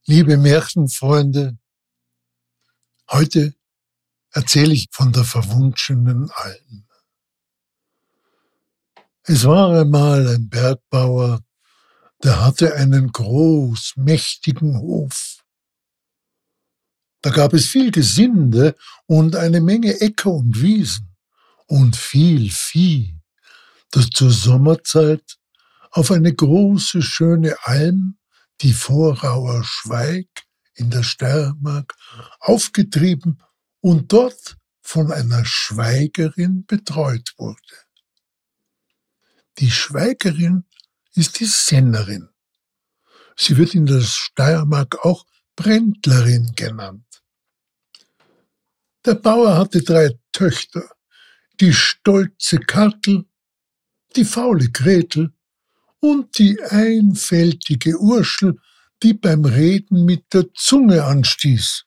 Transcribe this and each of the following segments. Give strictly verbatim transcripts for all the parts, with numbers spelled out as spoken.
Liebe Märchenfreunde, heute erzähle ich von der verwunschenen Alm. Es war einmal ein Bergbauer, der hatte einen groß, mächtigen Hof. Da gab es viel Gesinde und eine Menge Äcker und Wiesen und viel Vieh, das zur Sommerzeit auf eine große, schöne Alm, die Vorauer Schweig in der Steiermark, aufgetrieben und dort von einer Schweigerin betreut wurde. Die Schweigerin ist die Sennerin. Sie wird in der Steiermark auch Brändlerin genannt. Der Bauer hatte drei Töchter, die stolze Kartel, die faule Gretel und die einfältige Urschel, die beim Reden mit der Zunge anstieß.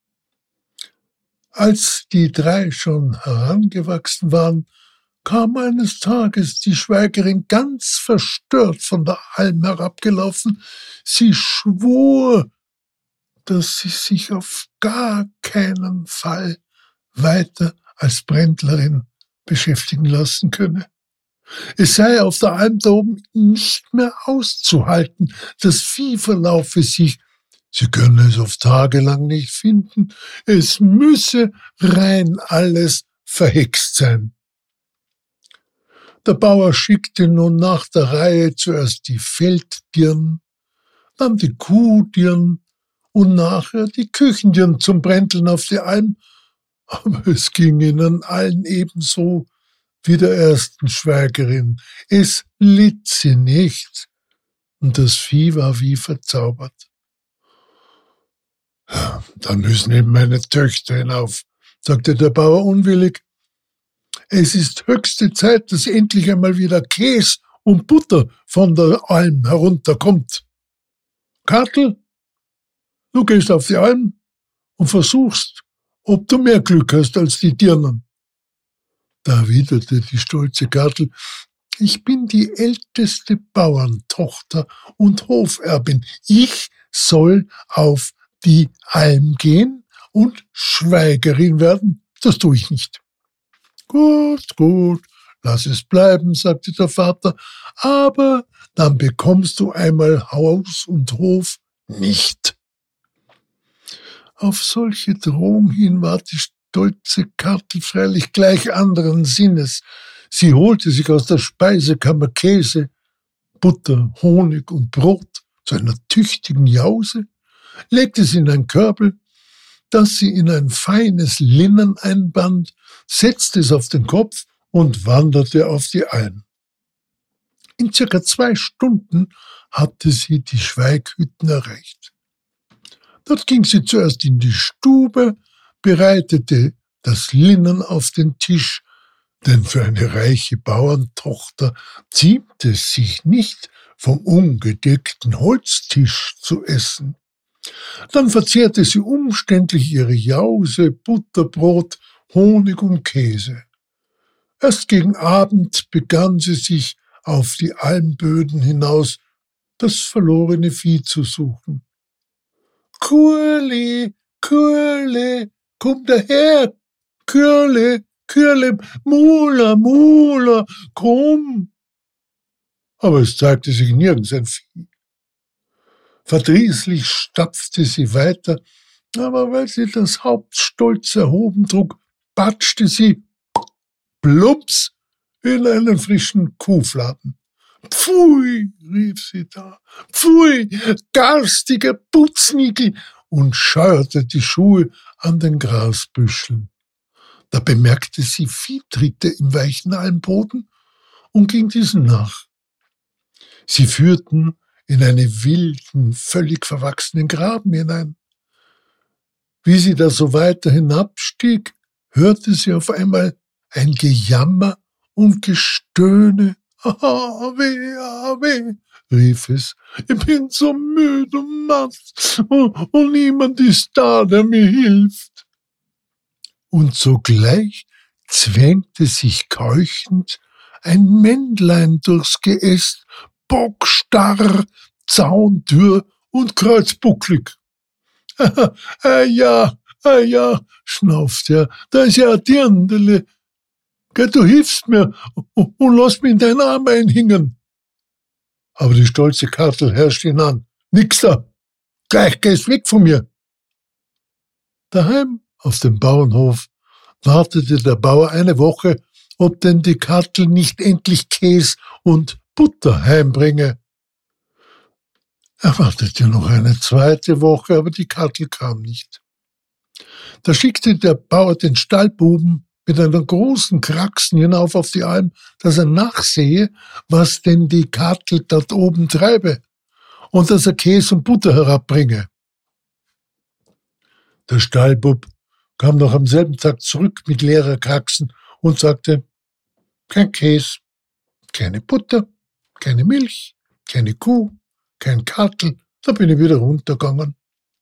Als die drei schon herangewachsen waren, kam eines Tages die Schweigerin ganz verstört von der Alm herabgelaufen. Sie schwor, dass sie sich auf gar keinen Fall weiter als Brändlerin beschäftigen lassen könne. Es sei auf der Alm da oben nicht mehr auszuhalten, das Vieh verlaufe sich, sie könne es auf tagelang nicht finden, es müsse rein alles verhext sein. Der Bauer schickte nun nach der Reihe zuerst die Felddirn, dann die Kuhdirn und nachher die Küchendirn zum Brändeln auf die Alm, aber es ging ihnen allen ebenso wie der ersten Schweigerin. Es litt sie nicht, und das Vieh war wie verzaubert. Ja, dann müssen eben meine Töchter hinauf, sagte der Bauer unwillig. Es ist höchste Zeit, dass endlich einmal wieder Käse und Butter von der Alm herunterkommt. Kartel, du gehst auf die Alm und versuchst, ob du mehr Glück hast als die Dirnen. Da erwiderte die stolze Kartel, ich bin die älteste Bauerntochter und Hoferbin. Ich soll auf die Alm gehen und Schweigerin werden. Das tue ich nicht. Gut, gut, lass es bleiben, sagte der Vater, aber dann bekommst du einmal Haus und Hof nicht. Auf solche Drohung hin war die stolze Kartel freilich gleich anderen Sinnes. Sie holte sich aus der Speisekammer Käse, Butter, Honig und Brot zu einer tüchtigen Jause, legte es in ein Körbel, das sie in ein feines Linnen einband, setzte es auf den Kopf und wanderte auf die Alm. In circa zwei Stunden hatte sie die Schweighütten erreicht. Dort ging sie zuerst in die Stube, bereitete das Linnen auf den Tisch, denn für eine reiche Bauerntochter ziemte es sich nicht, vom ungedeckten Holztisch zu essen. Dann verzehrte sie umständlich ihre Jause, Butterbrot, Honig und Käse. Erst gegen Abend begann sie sich auf die Almböden hinaus das verlorene Vieh zu suchen. Kurli, Kurle, komm daher, Kürle, Kürle, Mula, Mula, komm. Aber es zeigte sich nirgends ein Vieh. Verdrießlich stapfte sie weiter, aber weil sie das Haupt stolz erhoben trug, patschte sie, plups, in einen frischen Kuhfladen. Pfui, rief sie da, pfui, garstiger Putznigel, und scheuerte die Schuhe an den Grasbüscheln. Da bemerkte sie Viehtritte im weichen Almboden und ging diesen nach. Sie führten in einen wilden, völlig verwachsenen Graben hinein. Wie sie da so weiter hinabstieg, hörte sie auf einmal ein Gejammer und Gestöhne. Ah, weh, ah, weh, rief es. Ich bin so müde und matt und, und niemand ist da, der mir hilft. Und sogleich zwängte sich keuchend ein Männlein durchs Geäst, bockstarr, zauntür und kreuzbucklig. Ah ja, ah ja, schnauft er, da ist ja ein Dirndl. Gell, du hilfst mir und, und lass mich in deinen Arm einhängen. Aber die stolze Kattel herrscht ihn an. Nix da, gleich gehst weg von mir. Daheim auf dem Bauernhof wartete der Bauer eine Woche, ob denn die Kattel nicht endlich Käse und Butter heimbringe. Er wartete noch eine zweite Woche, aber die Kattel kam nicht. Da schickte der Bauer den Stallbuben mit einer großen Kraxen hinauf auf die Alm, dass er nachsehe, was denn die Kattel dort oben treibe und dass er Käse und Butter herabbringe. Der Stallbub kam noch am selben Tag zurück mit leerer Kraxen und sagte, kein Käse, keine Butter, keine Milch, keine Kuh, kein Kattel, da bin ich wieder runtergegangen.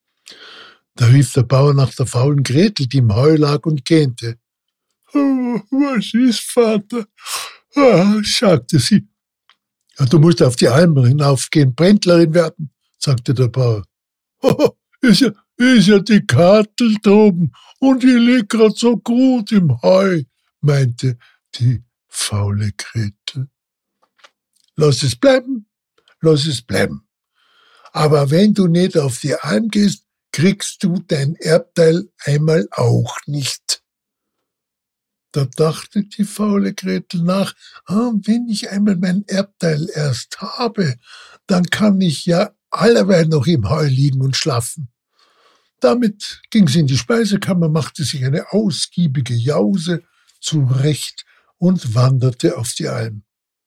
Da rief der Bauer nach der faulen Gretel, die im Heu lag und gähnte. Oh, was ist, Vater? Ah, sagte sie. Ja, du musst auf die Alm hinaufgehen, Brändlerin werden, sagte der Bauer. Oh, ist ja, ist ja die Kattel droben und die liegt grad so gut im Heu, meinte die faule Gretel. Lass es bleiben, lass es bleiben. Aber wenn du nicht auf die Alm gehst, kriegst du dein Erbteil einmal auch nicht. Da dachte die faule Gretel nach, ah, wenn ich einmal mein Erbteil erst habe, dann kann ich ja allerweil noch im Heu liegen und schlafen. Damit ging sie in die Speisekammer, machte sich eine ausgiebige Jause zurecht und wanderte auf die Alm.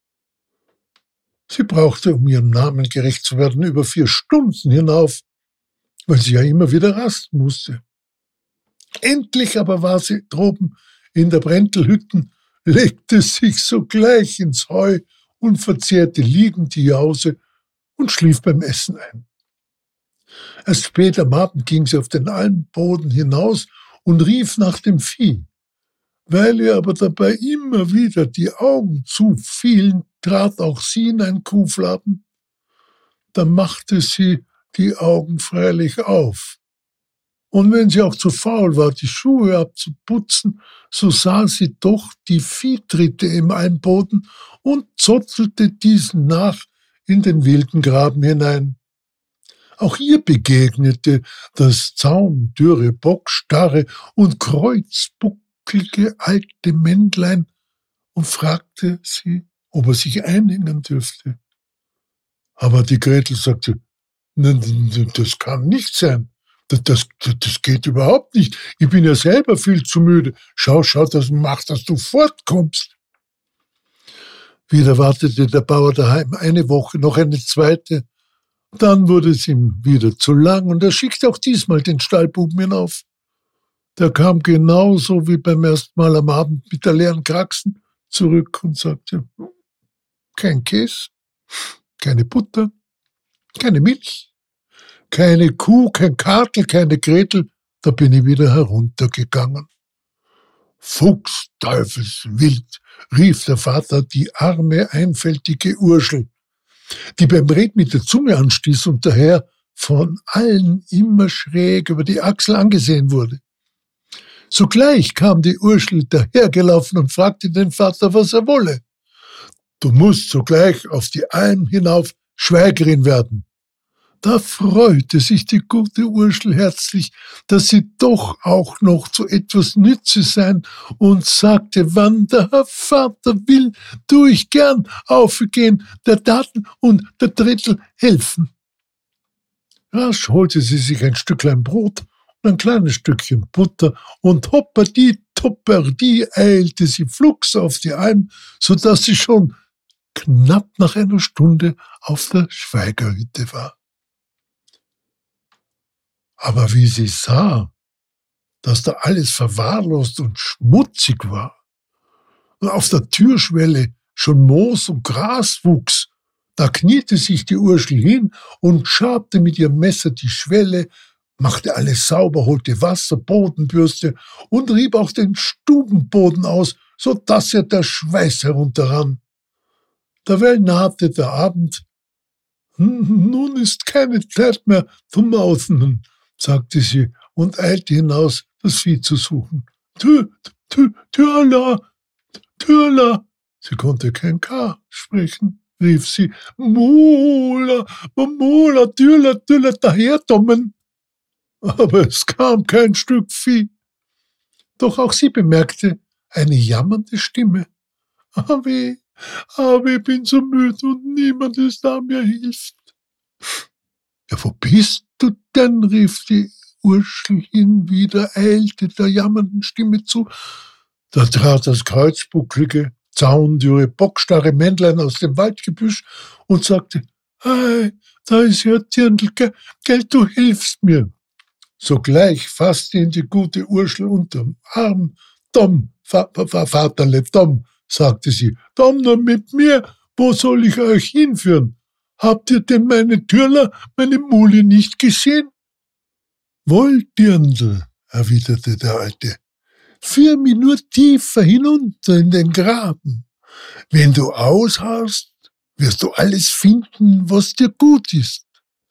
Sie brauchte, um ihrem Namen gerecht zu werden, über vier Stunden hinauf, weil sie ja immer wieder rasten musste. Endlich aber war sie droben in der Brentelhütten, legte sich sogleich ins Heu und verzehrte liegend die Jause und schlief beim Essen ein. Erst spät am Abend ging sie auf den Almboden hinaus und rief nach dem Vieh. Weil ihr aber dabei immer wieder die Augen zufielen, trat auch sie in einen Kuhfladen. Da machte sie die Augen freilich auf. Und wenn sie auch zu faul war, die Schuhe abzuputzen, so sah sie doch die Viehtritte im Almboden und zottelte diesen nach in den wilden Graben hinein. Auch ihr begegnete das zaundürre, bockstarre und kreuzbucklige alte Männlein und fragte sie, ob er sich einhängen dürfte. Aber die Gretel sagte, das kann nicht sein. Das, das, das geht überhaupt nicht. Ich bin ja selber viel zu müde. Schau, schau, das macht, dass du fortkommst. Wieder wartete der Bauer daheim eine Woche, noch eine zweite. Dann wurde es ihm wieder zu lang und er schickte auch diesmal den Stallbuben hinauf. Der kam genauso wie beim ersten Mal am Abend mit der leeren Kraxen zurück und sagte, kein Käse, keine Butter, keine Milch, keine Kuh, kein Kattel, keine Gretel, da bin ich wieder heruntergegangen. Fuchs, Teufelswild, rief der Vater die arme, einfältige Urschel, die beim Red mit der Zunge anstieß und daher von allen immer schräg über die Achsel angesehen wurde. Sogleich kam die Urschel dahergelaufen und fragte den Vater, was er wolle. Du musst sogleich auf die Alm hinauf Schweigerin werden. Da freute sich die gute Urschel herzlich, dass sie doch auch noch zu etwas Nütze sein und sagte, wann der Herr Vater will, tu ich gern aufgehen, der Taten und der Drittel helfen. Rasch holte sie sich ein Stücklein Brot und ein kleines Stückchen Butter und hoppadi topperdi eilte sie flugs auf die Alm, so dass sie schon knapp nach einer Stunde auf der Schweigerhütte war. Aber wie sie sah, dass da alles verwahrlost und schmutzig war und auf der Türschwelle schon Moos und Gras wuchs, da kniete sich die Urschel hin und schabte mit ihrem Messer die Schwelle, machte alles sauber, holte Wasser, Bodenbürste und rieb auch den Stubenboden aus, so dass ihr der Schweiß herunterrann. Derweil nahte der Abend. Nun ist keine Zeit mehr zum Mausen, sagte sie und eilte hinaus, das Vieh zu suchen. Tü, tü, Türla, Türla. Sie konnte kein K sprechen, rief sie. Mola, Mola, Türla, Türla, daherkommen. Aber es kam kein Stück Vieh. Doch auch sie bemerkte eine jammernde Stimme. Ah weh, ah weh, bin so müde und niemand ist da, mir hilft. Ja, wo bist du denn? Rief die Urschel hinwieder, eilte der jammernden Stimme zu. Da trat das kreuzbucklige, zaundürre, bockstarre Männlein aus dem Waldgebüsch und sagte, hey, da ist ja Dirndl, gell, du hilfst mir. Sogleich fasste ihn die gute Urschel unterm Arm. Dom, Va- Va- Vaterle, Dom, sagte sie, Dom nur mit mir, wo soll ich euch hinführen? Habt ihr denn meine Türler, meine Muli nicht gesehen? Wohl, Dirndl, erwiderte der Alte, führ mich nur tiefer hinunter in den Graben. Wenn du ausharrst, wirst du alles finden, was dir gut ist.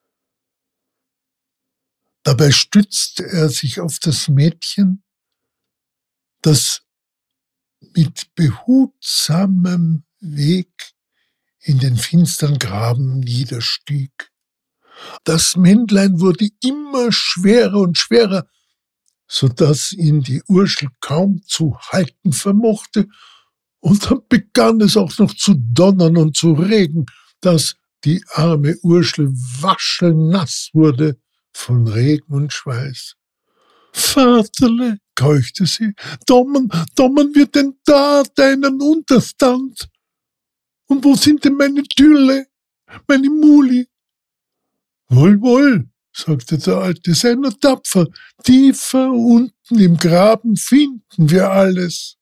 Dabei stützte er sich auf das Mädchen, das mit behutsamem Weg in den finstern Graben niederstieg. Das Männlein wurde immer schwerer und schwerer, so dass ihn die Urschel kaum zu halten vermochte, und dann begann es auch noch zu donnern und zu regen, dass die arme Urschel waschelnass wurde von Regen und Schweiß. Vaterle, keuchte sie, dommen, dommen wir denn da deinen Unterstand? Und wo sind denn meine Türle, meine Muli? Wohl, wohl, sagte der Alte, sei nur tapfer, tiefer unten im Graben finden wir alles.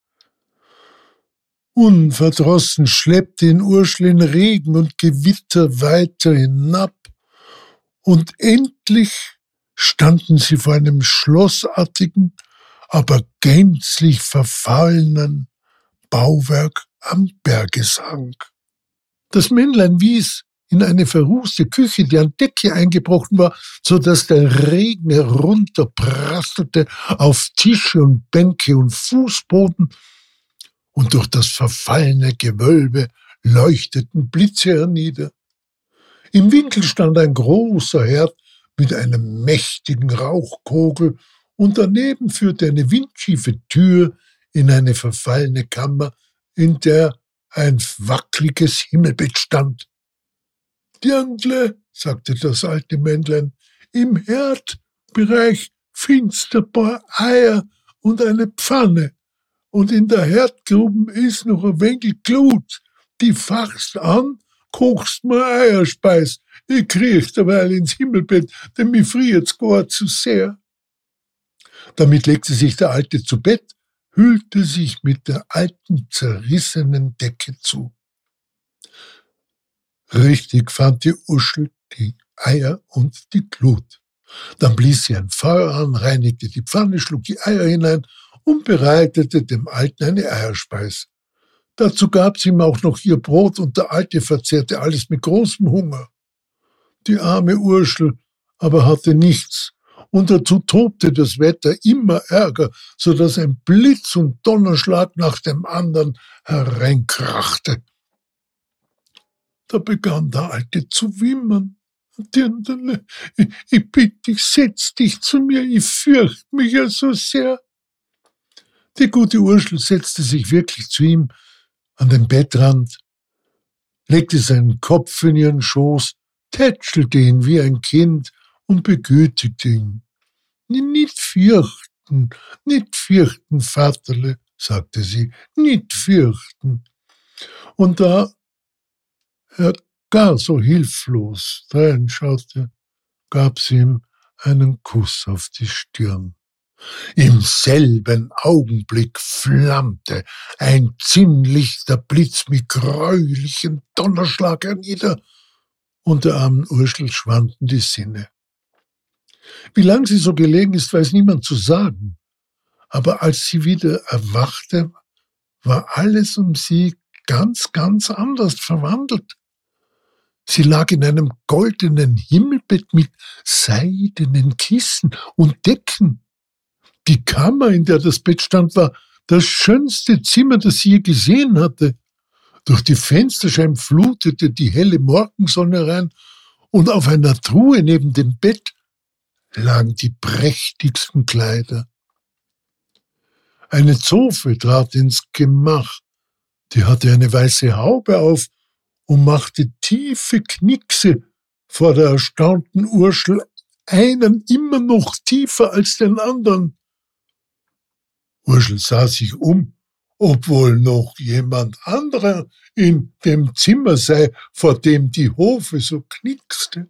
Unverdrossen schleppte ihn Urschel in Regen und Gewitter weiter hinab, und endlich standen sie vor einem schlossartigen, aber gänzlich verfallenen Bauwerk am Bergeshang. Das Männlein wies in eine verrußte Küche, deren Decke eingebrochen war, so dass der Regen herunterprasselte auf Tische und Bänke und Fußboden, und durch das verfallene Gewölbe leuchteten Blitze hernieder. Im Winkel stand ein großer Herd mit einem mächtigen Rauchkogel, und daneben führte eine windschiefe Tür in eine verfallene Kammer, in der ein wackliges Himmelbett stand. Dirndle, sagte das alte Männlein, im Herdbereich findest ein paar Eier und eine Pfanne, und in der Herdgruben ist noch ein wenig Glut. Die fachst an, kochst mir Eierspeis. Ich kriech derweil ins Himmelbett, denn mir friert's gar zu sehr. Damit legte sich der Alte zu Bett, hüllte sich mit der alten, zerrissenen Decke zu. Richtig fand die Urschel die Eier und die Glut. Dann blies sie ein Feuer an, reinigte die Pfanne, schlug die Eier hinein und bereitete dem Alten eine Eierspeis. Dazu gab sie ihm auch noch ihr Brot, und der Alte verzehrte alles mit großem Hunger. Die arme Urschel aber hatte nichts, und dazu tobte das Wetter immer ärger, so dass ein Blitz und Donnerschlag nach dem anderen hereinkrachte. Da begann der Alte zu wimmern. Dirndl, ich, ich bitte dich, setz dich zu mir, ich fürchte mich ja so sehr. Die gute Urschel setzte sich wirklich zu ihm an den Bettrand, legte seinen Kopf in ihren Schoß, tätschelte ihn wie ein Kind und begütigte ihn. Nicht fürchten, nicht fürchten, Vaterle, sagte sie, nicht fürchten. Und da er gar so hilflos dreinschaute, gab sie ihm einen Kuss auf die Stirn. Im selben Augenblick flammte ein zinnlichter Blitz mit greulichem Donnerschlag hernieder, und der armen Urschel schwanden die Sinne. Wie lang sie so gelegen ist, weiß niemand zu sagen, aber als sie wieder erwachte, war alles um sie ganz, ganz anders verwandelt. Sie lag in einem goldenen Himmelbett mit seidenen Kissen und Decken. Die Kammer, in der das Bett stand, war das schönste Zimmer, das sie je gesehen hatte. Durch die Fensterscheiben flutete die helle Morgensonne rein, und auf einer Truhe neben dem Bett lagen die prächtigsten Kleider. Eine Zofe trat ins Gemach, die hatte eine weiße Haube auf und machte tiefe Knickse vor der erstaunten Urschel, einen immer noch tiefer als den anderen. Urschel sah sich um, ob wohl noch jemand anderer in dem Zimmer sei, vor dem die Hofe so knickste.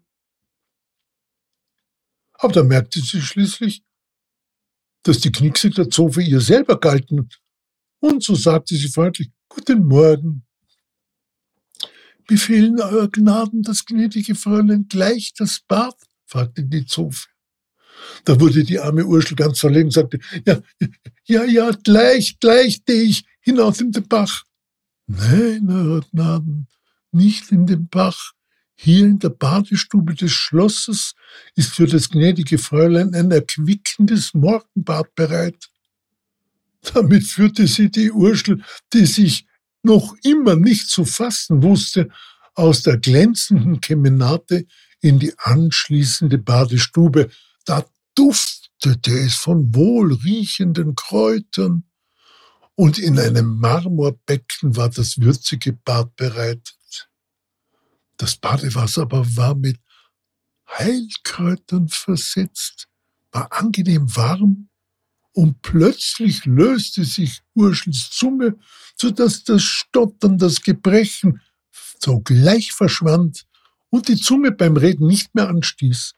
Aber da merkte sie schließlich, dass die Knickse der Zofe ihr selber galten, und so sagte sie freundlich: »Guten Morgen. Befehlen Euer Gnaden das gnädige Fräulein gleich das Bad?« fragte die Zofe. Da wurde die arme Urschel ganz verlegen und sagte: »Ja, ja, ja, gleich, gleich gehe ich hinaus in den Bach.« »Nein, Euer Gnaden, nicht in den Bach. Hier in der Badestube des Schlosses ist für das gnädige Fräulein ein erquickendes Morgenbad bereit.« Damit führte sie die Urschel, die sich noch immer nicht zu fassen wusste, aus der glänzenden Kemenate in die anschließende Badestube. Da duftete es von wohlriechenden Kräutern, und in einem Marmorbecken war das würzige Bad bereitet. Das Badewasser aber war mit Heilkräutern versetzt, war angenehm warm, und plötzlich löste sich Urschels Zunge, so dass das Stottern, das Gebrechen sogleich verschwand und die Zunge beim Reden nicht mehr anstieß.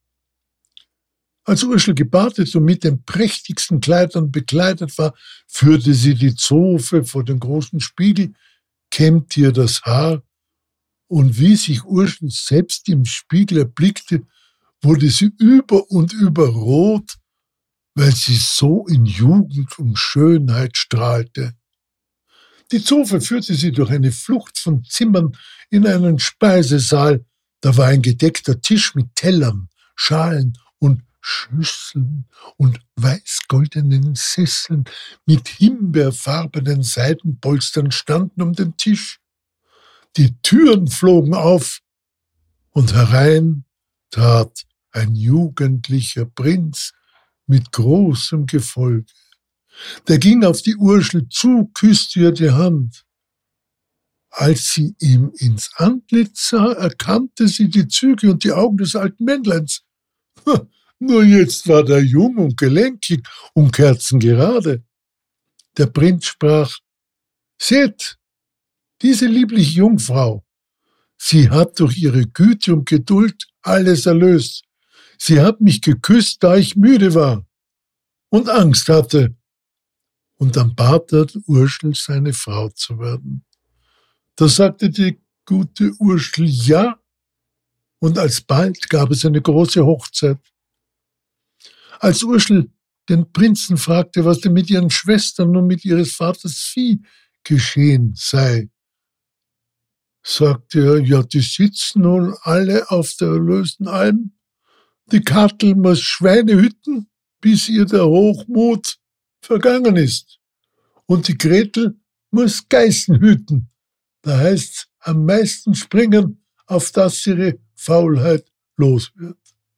Als Urschel gebadet und mit den prächtigsten Kleidern bekleidet war, führte sie die Zofe vor den großen Spiegel, kämmte ihr das Haar, und wie sich Urschel selbst im Spiegel erblickte, wurde sie über und über rot, weil sie so in Jugend und Schönheit strahlte. Die Zofe führte sie durch eine Flucht von Zimmern in einen Speisesaal. Da war ein gedeckter Tisch mit Tellern, Schalen und Schüsseln und weißgoldenen Sesseln mit himbeerfarbenen Seidenpolstern standen um den Tisch. Die Türen flogen auf, und herein trat ein jugendlicher Prinz mit großem Gefolge. Der ging auf die Urschel zu, küsste ihr die Hand. Als sie ihm ins Antlitz sah, erkannte sie die Züge und die Augen des alten Männleins. Nur jetzt war der jung und gelenkig und kerzengerade. Der Prinz sprach: »Seht, diese liebliche Jungfrau, sie hat durch ihre Güte und Geduld alles erlöst. Sie hat mich geküsst, da ich müde war und Angst hatte.« Und dann bat er Urschel, seine Frau zu werden. Da sagte die gute Urschel ja, und alsbald gab es eine große Hochzeit. Als Urschel den Prinzen fragte, was denn mit ihren Schwestern und mit ihres Vaters Vieh geschehen sei, sagte er: »Ja, die sitzen nun alle auf der erlösten Alm. Die Kattel muss Schweine hüten, bis ihr der Hochmut vergangen ist. Und die Gretel muss Geißen hüten. Da heißt's am meisten springen, auf dass ihre Faulheit los wird.«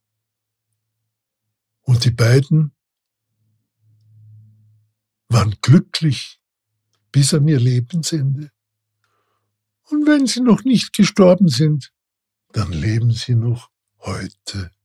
Und die beiden waren glücklich bis an ihr Lebensende. Und wenn sie noch nicht gestorben sind, dann leben sie noch heute.